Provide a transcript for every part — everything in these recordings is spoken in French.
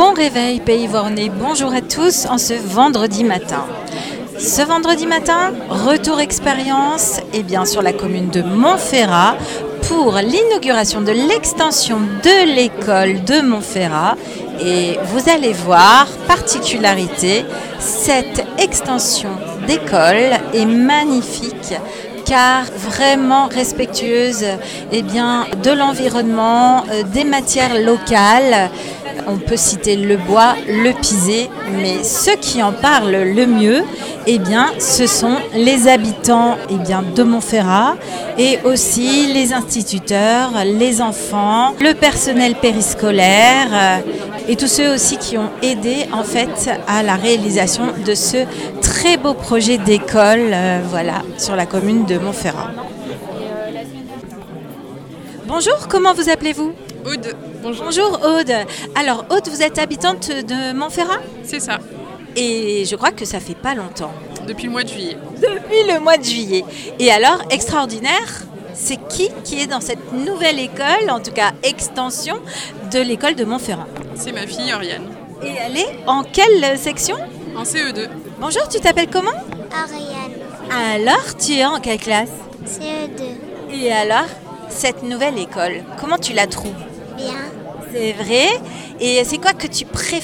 Bon réveil Pays Vornais, bonjour à tous en ce vendredi matin. Ce vendredi matin, retour expérience sur la commune de Montferrat pour l'inauguration de l'extension de l'école de Montferrat. Et vous allez voir, particularité, cette extension d'école est magnifique car vraiment respectueuse de l'environnement, des matières locales. On peut citer le bois, le pisé, mais ceux qui en parlent le mieux, ce sont les habitants de Montferrat et aussi les instituteurs, les enfants, le personnel périscolaire et tous ceux aussi qui ont aidé à la réalisation de ce très beau projet d'école sur la commune de Montferrat. Bonjour, comment vous appelez-vous ? Aude. Bonjour Aude. Alors Aude, vous êtes habitante de Montferrat ? C'est ça. Et je crois que ça fait pas longtemps. Depuis le mois de juillet. Depuis le mois de juillet. Et alors, extraordinaire, c'est qui est dans cette nouvelle école, en tout cas extension de l'école de Montferrat ? C'est ma fille Oriane. Et elle est en quelle section ? En CE2. Bonjour, tu t'appelles comment ? Oriane. Alors, tu es en quelle classe ? CE2. Et alors, cette nouvelle école, comment tu la trouves ? Bien. C'est vrai. Et c'est quoi que tu préfères ?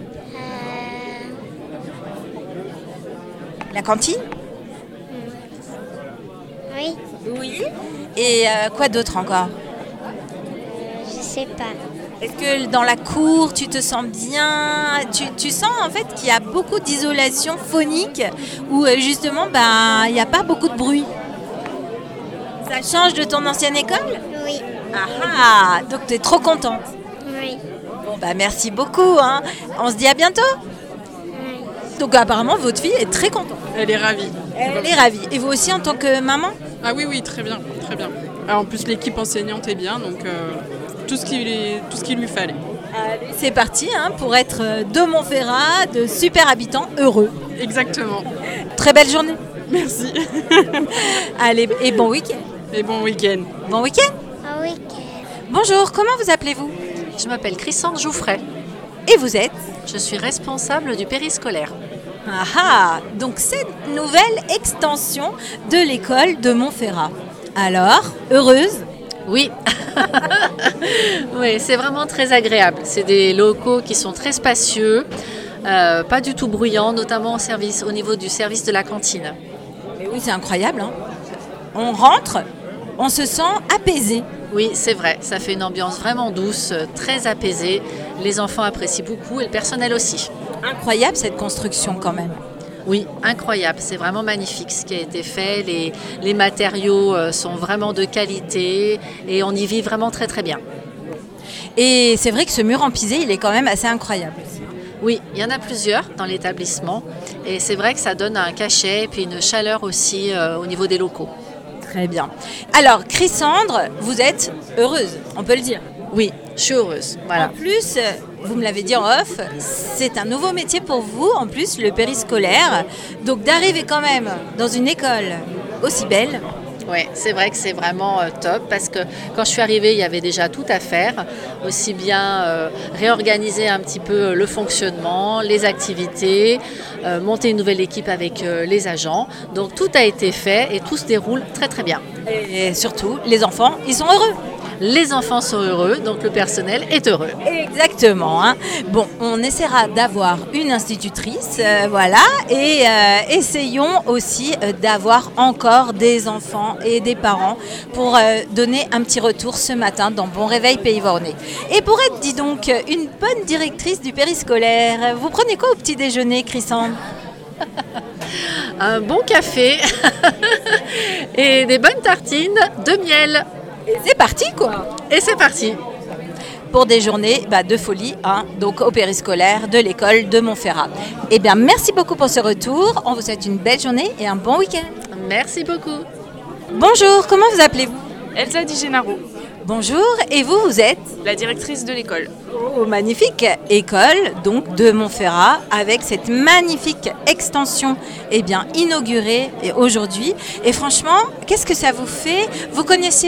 La cantine ? Oui. Oui. Et quoi d'autre encore ? Je sais pas. Est-ce que dans la cour, tu te sens bien ? Tu sens qu'il y a beaucoup d'isolation phonique où justement, il n'y a pas beaucoup de bruit. Ça change de ton ancienne école ? Oui. Ah, donc tu es trop contente. Oui. Bon, merci beaucoup. On se dit à bientôt. Oui. Donc apparemment, votre fille est très contente. Elle est ravie. Elle est ravie. Et vous aussi en tant que maman ? Ah oui, très bien, très bien. Alors, en plus, l'équipe enseignante est bien, donc tout ce qu'il lui fallait. Allez, c'est parti pour être de Montferrat, de super habitants heureux. Exactement. Très belle journée. Merci. Allez, et bon week-end. Et bon week-end. Bon week-end. Au week-end. Bonjour, comment vous appelez-vous ? Je m'appelle Christine Jouffret. Et vous êtes ? Je suis responsable du périscolaire. Donc cette nouvelle extension de l'école de Montferrat. Alors, heureuse ? Oui. Oui, c'est vraiment très agréable. C'est des locaux qui sont très spacieux, pas du tout bruyants, notamment au niveau du service de la cantine. Mais oui, c'est incroyable. On rentre, on se sent apaisé. Oui, c'est vrai. Ça fait une ambiance vraiment douce, très apaisée. Les enfants apprécient beaucoup et le personnel aussi. Incroyable cette construction quand même. Oui, incroyable. C'est vraiment magnifique ce qui a été fait. Les matériaux sont vraiment de qualité et on y vit vraiment très très bien. Et c'est vrai que ce mur en pisé, il est quand même assez incroyable. Oui, il y en a plusieurs dans l'établissement et c'est vrai que ça donne un cachet et puis une chaleur aussi au niveau des locaux. Très bien. Alors, Chrisandre, vous êtes heureuse, on peut le dire. Oui, je suis heureuse. Voilà. En plus, vous me l'avez dit en off, c'est un nouveau métier pour vous, en plus, le périscolaire. Donc d'arriver quand même dans une école aussi belle. Oui, c'est vrai que c'est vraiment top parce que quand je suis arrivée, il y avait déjà tout à faire. Aussi bien réorganiser un petit peu le fonctionnement, les activités, monter une nouvelle équipe avec les agents. Donc tout a été fait et tout se déroule très très bien. Et surtout, les enfants, ils sont heureux. Les enfants sont heureux, donc le personnel est heureux. Exactement. Bon, on essaiera d'avoir une institutrice, et essayons aussi d'avoir encore des enfants et des parents pour donner un petit retour ce matin dans Bon Réveil Pays Vornais. Et pour être, dis donc, une bonne directrice du périscolaire, vous prenez quoi au petit déjeuner, Chrisandre ? Un bon café et des bonnes tartines de miel. Et c'est parti, quoi. Et c'est parti. Pour des journées de folie, donc au périscolaire de l'école de Montferrat. Merci beaucoup pour ce retour. On vous souhaite une belle journée et un bon week-end. Merci beaucoup. Bonjour, comment vous appelez-vous ? Elsa Di Gennaro. Bonjour, et vous êtes ? La directrice de l'école. Oh, magnifique école donc de Montferrat avec cette magnifique extension inaugurée aujourd'hui. Et franchement, qu'est-ce que ça vous fait ?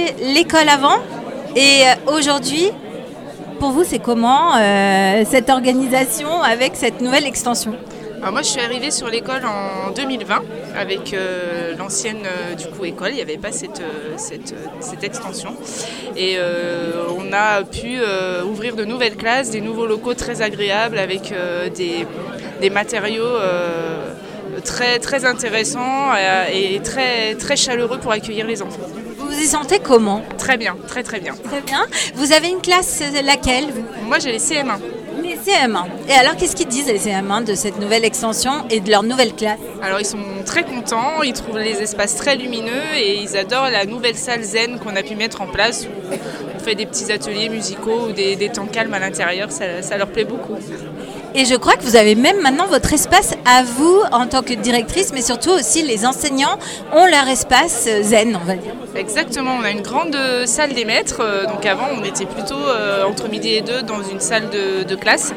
Vous connaissiez l'école avant et aujourd'hui, pour vous, c'est comment cette organisation avec cette nouvelle extension ? Alors moi, je suis arrivée sur l'école en 2020 avec l'ancienne école. Il n'y avait pas cette extension. Et on a pu ouvrir de nouvelles classes, des nouveaux locaux très agréables avec des matériaux très, très intéressants et très, très chaleureux pour accueillir les enfants. Vous vous y sentez comment ? Très bien, très très bien. Très bien. Vous avez une classe, laquelle vous ? Moi, j'ai les CM1. Les CM1. Et alors, qu'est-ce qu'ils disent les CM1 de cette nouvelle extension et de leur nouvelle classe ? Alors, ils sont très contents, ils trouvent les espaces très lumineux et ils adorent la nouvelle salle zen qu'on a pu mettre en place où on fait des petits ateliers musicaux ou des temps calmes à l'intérieur. Ça leur plaît beaucoup. Et je crois que vous avez même maintenant votre espace à vous en tant que directrice, mais surtout aussi les enseignants ont leur espace zen, on va dire. Exactement, on a une grande salle des maîtres. Donc avant, on était plutôt entre midi et 2 dans une salle de classe.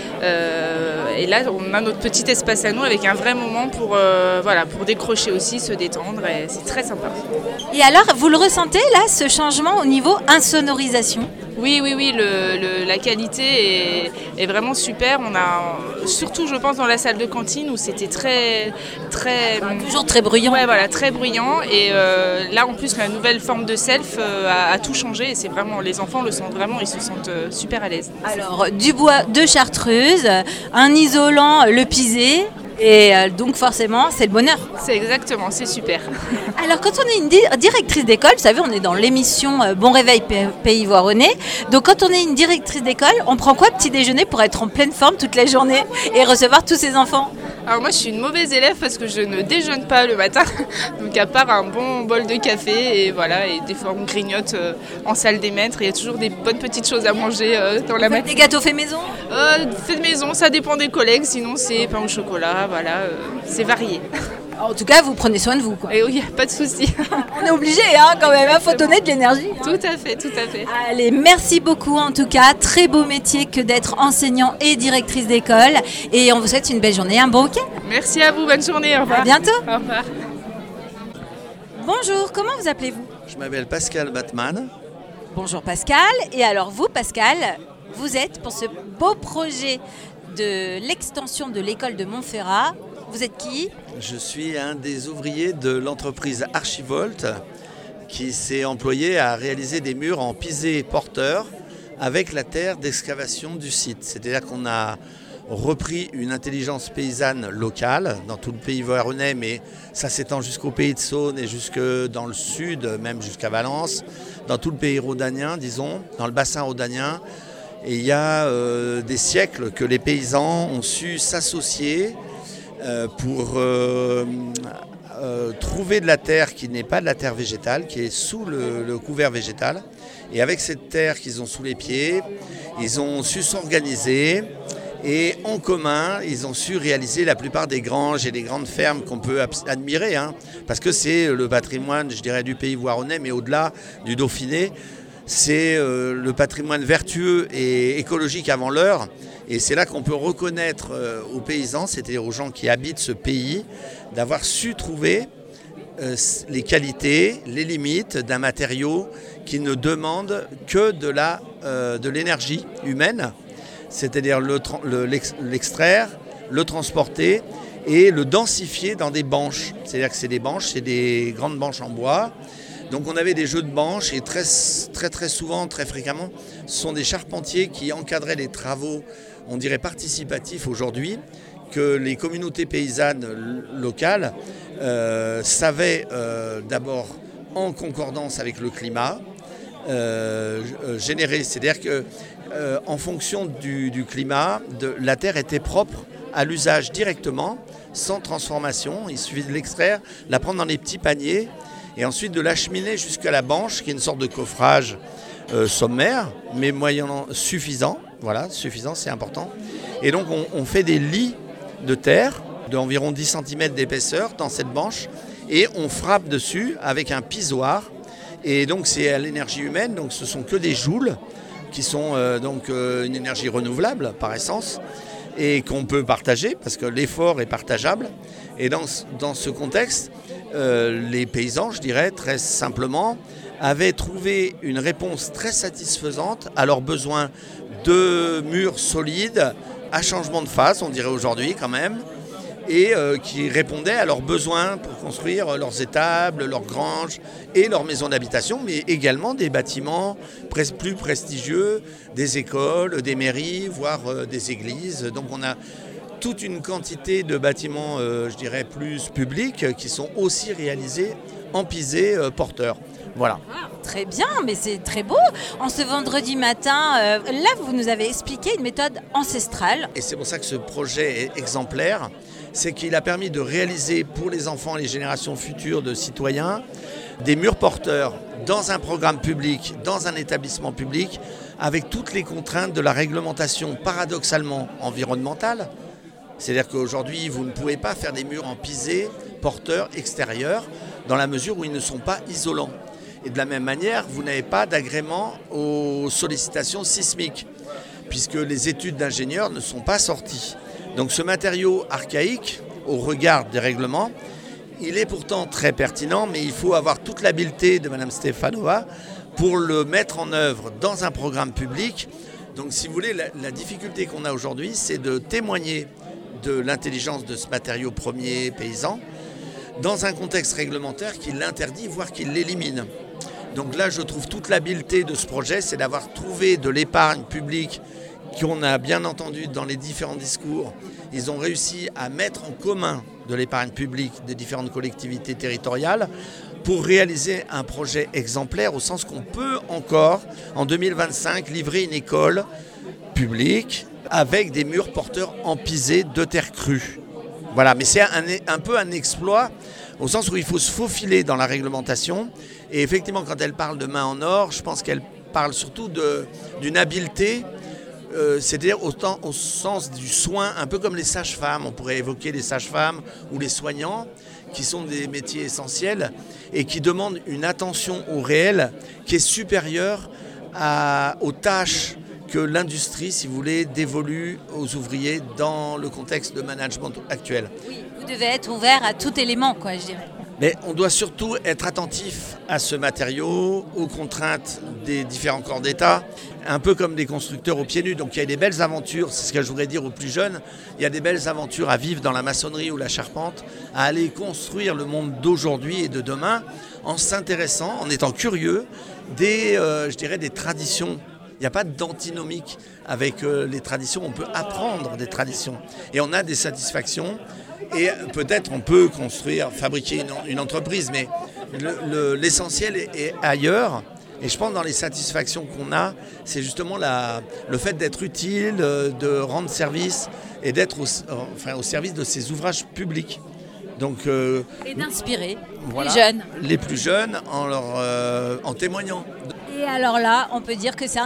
Et là, on a notre petit espace à nous avec un vrai moment pour décrocher aussi, se détendre. Et c'est très sympa. Et alors, vous le ressentez là, ce changement au niveau insonorisation ? Oui, la qualité est vraiment super. On a, surtout, je pense, dans la salle de cantine où c'était très... Toujours très bruyant. Ouais, voilà, très bruyant. Et là, en plus, la nouvelle forme de self a tout changé. Et c'est vraiment, les enfants le sentent vraiment, ils se sentent super à l'aise. Alors, du bois de chartreuse, un isolant, le pisé. Et donc forcément, c'est le bonheur. C'est exactement, c'est super. Alors quand on est une directrice d'école, vous savez, on est dans l'émission Bon Réveil Pays Voironnais. Donc quand on est une directrice d'école, on prend quoi petit déjeuner pour être en pleine forme toute la journée et recevoir tous ses enfants ? Alors moi je suis une mauvaise élève parce que je ne déjeune pas le matin, donc à part un bon bol de café et voilà, et des fois on grignote en salle des maîtres, il y a toujours des bonnes petites choses à manger dans la matinée. Des gâteaux faits maison ? Faits de maison, ça dépend des collègues, sinon c'est pain au chocolat, voilà, c'est varié. En tout cas, vous prenez soin de vous, quoi. Et oui, pas de souci. On est obligé, quand même, il faut donner de l'énergie. Tout à fait. Allez, merci beaucoup en tout cas. Très beau métier que d'être enseignant et directrice d'école. Et on vous souhaite une belle journée, un bon week-end. Merci à vous, bonne journée, au revoir. À bientôt. Au revoir. Bonjour, comment vous appelez-vous ? Je m'appelle Pascal Batman. Bonjour Pascal. Et alors vous, Pascal, vous êtes pour ce beau projet de l'extension de l'école de Montferrat. Vous êtes qui ? Je suis un des ouvriers de l'entreprise Archivolt qui s'est employé à réaliser des murs en pisé porteur avec la terre d'excavation du site. C'est-à-dire qu'on a repris une intelligence paysanne locale dans tout le pays voironnais, mais ça s'étend jusqu'au pays de Saône et jusque dans le sud, même jusqu'à Valence, dans tout le pays rhodanien, disons, dans le bassin rhodanien. Et il y a des siècles que les paysans ont su s'associer pour trouver de la terre qui n'est pas de la terre végétale, qui est sous le couvert végétal. Et avec cette terre qu'ils ont sous les pieds, ils ont su s'organiser et en commun, ils ont su réaliser la plupart des granges et des grandes fermes qu'on peut admirer, parce que c'est le patrimoine, je dirais, du pays voironnais, mais au-delà du Dauphiné. C'est le patrimoine vertueux et écologique avant l'heure. Et c'est là qu'on peut reconnaître aux paysans, c'est-à-dire aux gens qui habitent ce pays, d'avoir su trouver les qualités, les limites d'un matériau qui ne demande que de l'énergie humaine, c'est-à-dire l'extraire, le transporter et le densifier dans des banches. C'est-à-dire que c'est des banches, c'est des grandes banches en bois. Donc on avait des jeux de banches et très souvent, très fréquemment, ce sont des charpentiers qui encadraient les travaux, on dirait participatifs aujourd'hui, que les communautés paysannes locales savaient d'abord en concordance avec le climat générer. C'est-à-dire qu'en fonction du climat, la terre était propre à l'usage directement, sans transformation. Il suffit de l'extraire, la prendre dans les petits paniers, et ensuite de l'acheminer jusqu'à la banche, qui est une sorte de coffrage sommaire, mais moyennant suffisant. Voilà, suffisant, c'est important. Et donc on fait des lits de terre d'environ 10 cm d'épaisseur dans cette banche, et on frappe dessus avec un pisoir. Et donc c'est à l'énergie humaine, donc ce sont que des joules, qui sont une énergie renouvelable par essence, et qu'on peut partager, parce que l'effort est partageable. Et dans ce contexte, les paysans, je dirais très simplement, avaient trouvé une réponse très satisfaisante à leurs besoins 2 murs solides à changement de face, on dirait aujourd'hui quand même, et qui répondaient à leurs besoins pour construire leurs étables, leurs granges et leurs maisons d'habitation, mais également des bâtiments plus prestigieux, des écoles, des mairies, voire des églises. Donc on a toute une quantité de bâtiments, je dirais, plus publics qui sont aussi réalisés en pisé porteur. Voilà. Très bien, mais c'est très beau. En ce vendredi matin, là, vous nous avez expliqué une méthode ancestrale. Et c'est pour ça que ce projet est exemplaire. C'est qu'il a permis de réaliser pour les enfants et les générations futures de citoyens des murs porteurs dans un programme public, dans un établissement public, avec toutes les contraintes de la réglementation paradoxalement environnementale. C'est-à-dire qu'aujourd'hui, vous ne pouvez pas faire des murs en pisé porteurs extérieurs dans la mesure où ils ne sont pas isolants. Et de la même manière, vous n'avez pas d'agrément aux sollicitations sismiques, puisque les études d'ingénieurs ne sont pas sorties. Donc ce matériau archaïque, au regard des règlements, il est pourtant très pertinent, mais il faut avoir toute l'habileté de Mme Stefanova pour le mettre en œuvre dans un programme public. Donc si vous voulez, la difficulté qu'on a aujourd'hui, c'est de témoigner de l'intelligence de ce matériau premier paysan dans un contexte réglementaire qui l'interdit, voire qui l'élimine. Donc là, je trouve toute l'habileté de ce projet, c'est d'avoir trouvé de l'épargne publique qu'on a bien entendu dans les différents discours. Ils ont réussi à mettre en commun de l'épargne publique des différentes collectivités territoriales pour réaliser un projet exemplaire au sens qu'on peut encore, en 2025, livrer une école publique avec des murs porteurs en pisé de terre crue. Voilà, mais c'est un peu un exploit au sens où il faut se faufiler dans la réglementation. Et effectivement, quand elle parle de main en or, je pense qu'elle parle surtout d'une habileté, c'est-à-dire autant au sens du soin, un peu comme les sages-femmes. On pourrait évoquer les sages-femmes ou les soignants, qui sont des métiers essentiels et qui demandent une attention au réel qui est supérieure aux tâches que l'industrie, si vous voulez, dévolue aux ouvriers dans le contexte de management actuel. Oui, vous devez être ouvert à tout élément, quoi, je dirais. Mais on doit surtout être attentif à ce matériau, aux contraintes des différents corps d'État, un peu comme des constructeurs aux pieds nus. Donc il y a des belles aventures, c'est ce que je voudrais dire aux plus jeunes, il y a des belles aventures à vivre dans la maçonnerie ou la charpente, à aller construire le monde d'aujourd'hui et de demain en s'intéressant, en étant curieux des traditions. Il n'y a pas d'antinomique avec les traditions, on peut apprendre des traditions et on a des satisfactions et peut-être on peut fabriquer une entreprise, mais l'essentiel est ailleurs. Et je pense que dans les satisfactions qu'on a, c'est justement le fait d'être utile, de rendre service et d'être au service de ces ouvrages publics. Donc, et d'inspirer voilà, les jeunes. Les plus jeunes en témoignant. Et alors là, on peut dire que c'est un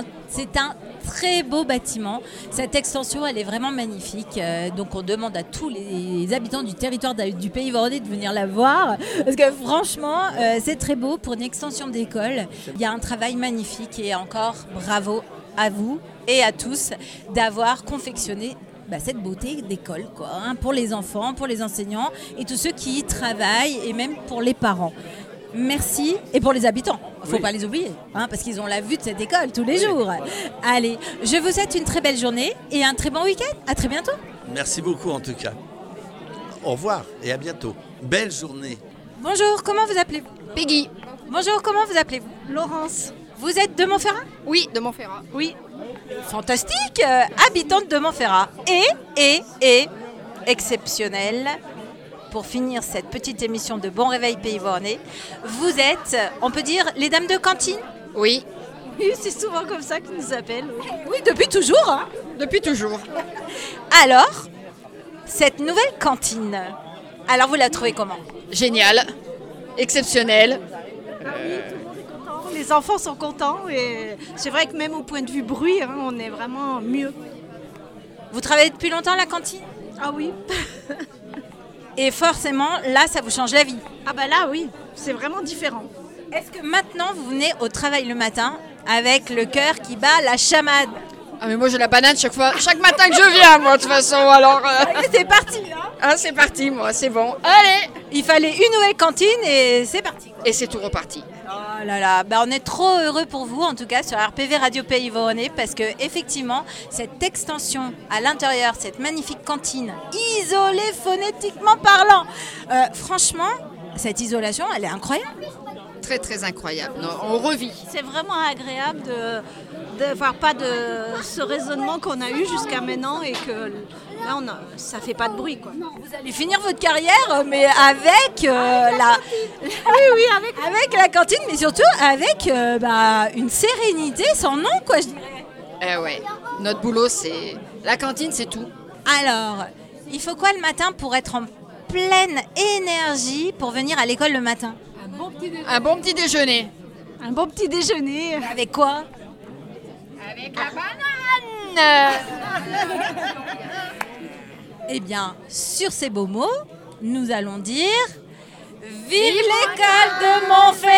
très beau bâtiment. Cette extension, elle est vraiment magnifique. Donc on demande à tous les habitants du territoire du Pays Vendée de venir la voir. Parce que franchement, c'est très beau pour une extension d'école. Il y a un travail magnifique et encore bravo à vous et à tous d'avoir confectionné cette beauté d'école, quoi, hein, pour les enfants, pour les enseignants et tous ceux qui y travaillent et même pour les parents. Merci. Et pour les habitants, il ne faut pas les oublier, hein, parce qu'ils ont la vue de cette école tous les jours. Allez, je vous souhaite une très belle journée et un très bon week-end. À très bientôt. Merci beaucoup en tout cas. Au revoir et à bientôt. Belle journée. Bonjour, comment vous appelez-vous ? Peggy. Bonjour, comment vous appelez-vous ? Laurence. Vous êtes de Montferrat ? Oui, de Montferrat. Oui. Fantastique, habitante de Montferrat. Et exceptionnelle. Pour finir cette petite émission de Bon Réveil Pays Vendée, vous êtes, on peut dire, les dames de cantine ? Oui. Oui, c'est souvent comme ça qu'ils nous appellent. Oui, depuis toujours. Hein ? Depuis toujours. Alors, cette nouvelle cantine, alors vous la trouvez comment ? Génial, exceptionnel. Les enfants sont contents et c'est vrai que même au point de vue bruit, hein, on est vraiment mieux. Vous travaillez depuis longtemps à la cantine ? Ah oui. Et forcément, là, ça vous change la vie. Ah bah là, oui, c'est vraiment différent. Est-ce que maintenant, vous venez au travail le matin avec le cœur qui bat la chamade ? Ah mais moi j'ai la banane chaque matin que je viens, moi de toute façon, alors... C'est parti, hein ? Ah c'est parti, moi, c'est bon. Allez ! Il fallait une nouvelle cantine et c'est parti. Et c'est tout reparti. Ah, Oh là là, on est trop heureux pour vous en tout cas sur RPV Radio Pays Voronezh parce que effectivement cette extension à l'intérieur, cette magnifique cantine isolée phonétiquement parlant, franchement cette isolation elle est incroyable. Très très incroyable. Non, on revit. C'est vraiment agréable de voir pas de ce raisonnement qu'on a eu jusqu'à maintenant et que là ça fait pas de bruit quoi. Vous allez finir votre carrière mais avec avec la cantine mais surtout avec une sérénité sans nom quoi je dirais. Ouais. Notre boulot c'est la cantine, c'est tout. Alors, il faut quoi le matin pour être en pleine énergie pour venir à l'école le matin? Un bon petit déjeuner. Un bon petit déjeuner. Avec quoi? Avec la banane. Eh bien, sur ces beaux mots, nous allons dire vive l'école de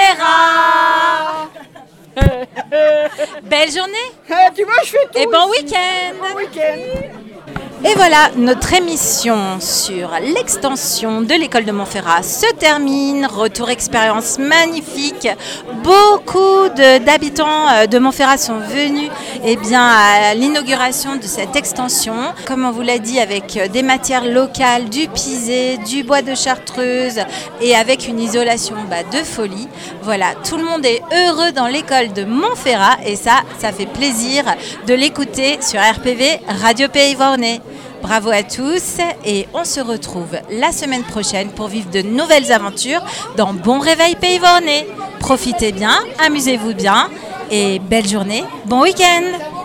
Montferrat. Belle journée. Tu vois, je fais tout. Et bon week-end. Et voilà, notre émission sur l'extension de l'école de Montferrat se termine. Retour expérience magnifique. Beaucoup d'habitants de Montferrat sont venus à l'inauguration de cette extension. Comme on vous l'a dit, avec des matières locales, du pisé, du bois de chartreuse et avec une isolation de folie. Voilà, tout le monde est heureux dans l'école de Montferrat et ça fait plaisir de l'écouter sur RPV Radio Pays Voronezh. Bravo à tous et on se retrouve la semaine prochaine pour vivre de nouvelles aventures dans Bon Réveil Pays Voronezh. Profitez bien, amusez-vous bien et belle journée, bon week-end.